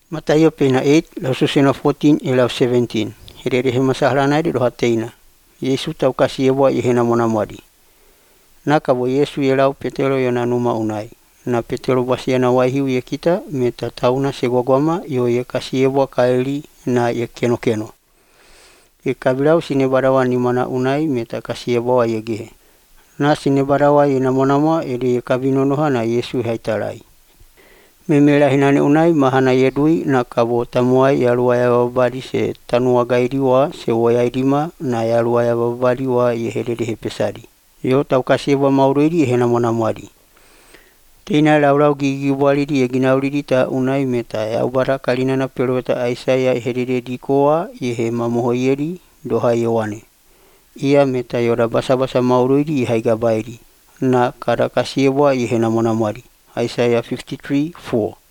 Mataio pena 8, lau susena 14 e lau 17. Hererehe masahalanai de doha teina. Yesu tau kasi ewa i hena monamoadi. Na kabo Yesu e lau Petelo ia na numa unai. Na Petelo basia na waihiu ia kita me ta tauna se gwagwama io ia kasi ewa kaeli na ia keno keno. E kabilau sine barawa ni mana unai me ta kasi ewa ia gehe. Na sine barawa ia na monamoa ele ia kabinonoha na Yesu haitarai. Memela hinane unai mahana yedui na kabo tamuai yalua ya babadi se tanua gairi wa se wayairima na yalua ya babadi wa ye hererehe pesadi. Yo tau kasi ewa maureiri e hena monamoadi. Teina laulau gigi walidi e ginauridi ta unai me ta yaubara kalina na pelota Aisaya e herere dikoa ye he mamohoieri doha Yoane. Ia me ta yora basa maureiri e haigabairi na kada kasi ewa ye hena monamoadi. Isaiah 53:4.